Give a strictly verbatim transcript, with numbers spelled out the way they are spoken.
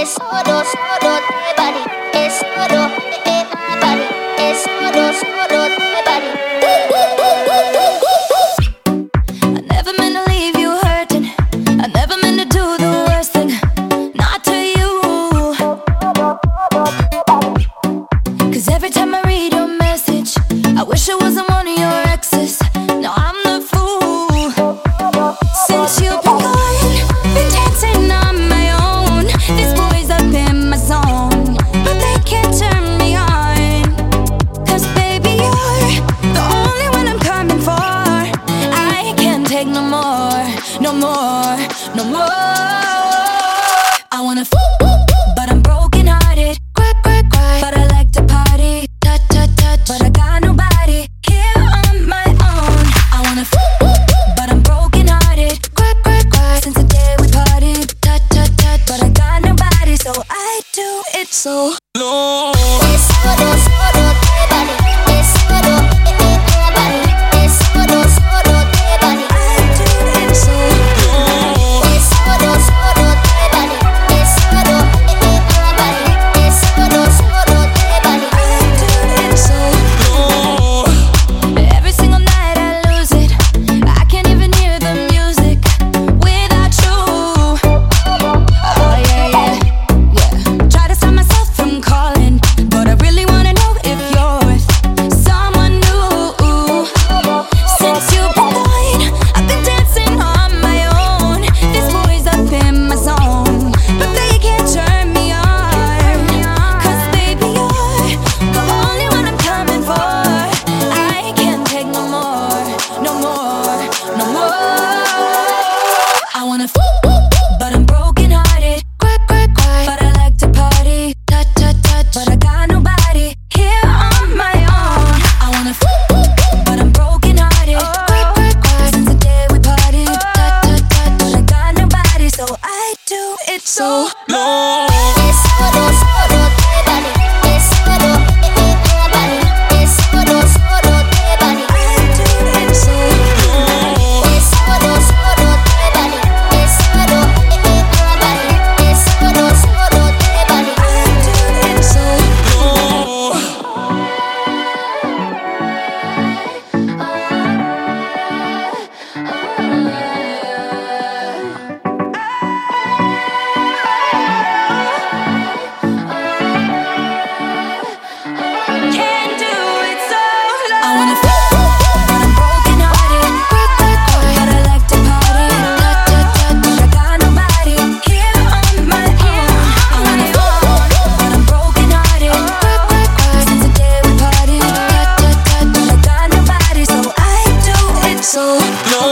es solo, solo de body, es solo de body, es solo, solo de body. I never meant to leave you hurting. I never meant to do the worst thing, not to you. 'Cause every time I read your message, I wish I wasn't one of your exes. No, I'm the fool. Since you've been gone, been dancing on my own. This boy's up in my zone, but they can't turn me on. 'Cause baby, you're the only one I'm coming for. I can't take no more, no more, no more. I wanna f, but I'm broken hearted. Cry, cry, cry, but I like to party. Touch, touch, touch, but I got nobody here on my own. I wanna f, but I'm broken hearted. Cry, cry, cry, since the day we parted. Touch, touch, touch, but I got nobody, so I do it so low. Es solo, solo de body, es solo de body, es solo, solo de body. I do it so low. Es solo, solo de body, es solo de body, es solo, solo de body. I do it so low. Every single night I lose it. I can't even hear the music without you. Oh yeah, yeah, yeah. Try to stop myself from calling, but I really wanna know if you're with someone new. Since you've been gone, I've been dancing on my own. This boy's up in my zone, but they can't turn me on. 'Cause baby, you're the only one I'm coming for. I can't take no more, no more, no more. I wanna f, but I'm broken hearted. Cry, cry, cry, but I like to party. Touch, touch, touch, but I got nobody here on my own. I wanna f, but I'm broken hearted. Cry, cry, cry, since the day we parted. Touch, touch, touch, but I got nobody, so I do it so low. Es solo, solo de body, es solo de body, es solo, solo de body. I do it so low. Es solo, solo de body, es solo de body, es solo, solo de body. I do it so low. Can't do it so low. I wanna f, but I'm broken hearted. Cry, cry, cry, but I like to party. Touch, touch, touch, but I got nobody here on my own. I wanna f, but I'm broken hearted. Cry, cry, cry, since the day we parted. Touch, touch, touch, but I got nobody, so I do it so low.